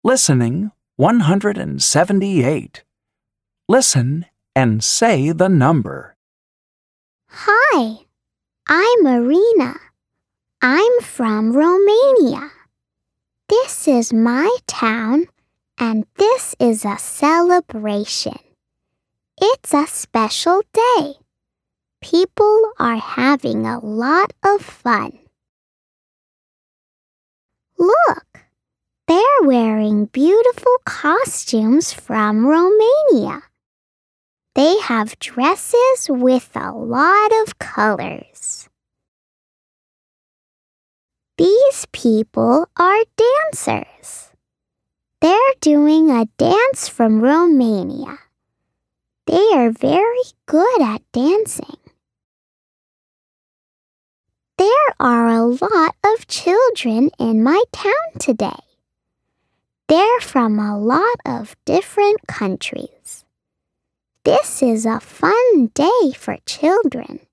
Listening 178. Listen and say the number. Hi, I'm Marina. I'm from Romania. This is my town, and this is a celebration. It's a special day. People are having a lot of fun. Look, they're wearing beautiful costumes from Romania. They have dresses with a lot of colors. These people are dancers. They're doing a dance from Romania. They are very good at dancing. There are a lot of children in my town today. They're from a lot of different countries. This is a fun day for children.